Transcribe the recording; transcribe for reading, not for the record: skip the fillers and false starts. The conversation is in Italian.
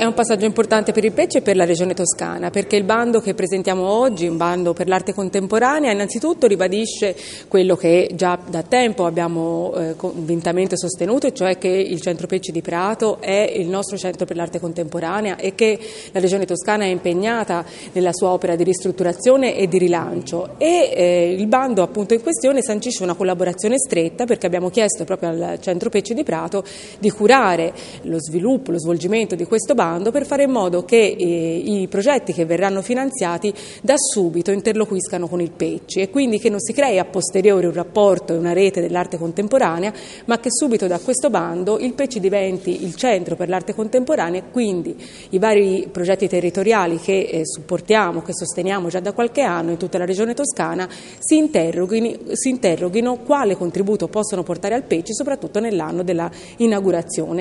è un passaggio importante per il Pecci e per la Regione Toscana, perché il bando che presentiamo oggi, un bando per l'arte contemporanea, innanzitutto ribadisce quello che già da tempo abbiamo convintamente sostenuto, cioè che il Centro Pecci di Prato è il nostro centro per l'arte contemporanea e che la Regione Toscana è impegnata nella sua opera di ristrutturazione e di rilancio. E il bando appunto in questione sancisce una collaborazione stretta, perché abbiamo chiesto proprio al Centro Pecci di Prato di curare lo sviluppo, lo svolgimento di questo bando per fare in modo che i progetti che verranno finanziati da subito interloquiscano con il Pecci e quindi che non si crei a posteriori un rapporto e una rete dell'arte contemporanea, ma che subito da questo bando il Pecci diventi il centro per l'arte contemporanea e quindi i vari progetti territoriali che supportiamo, che sosteniamo già da qualche anno in tutta la Regione Toscana si interroghino quale contributo possono portare al Pecci, soprattutto nell'anno della inaugurazione.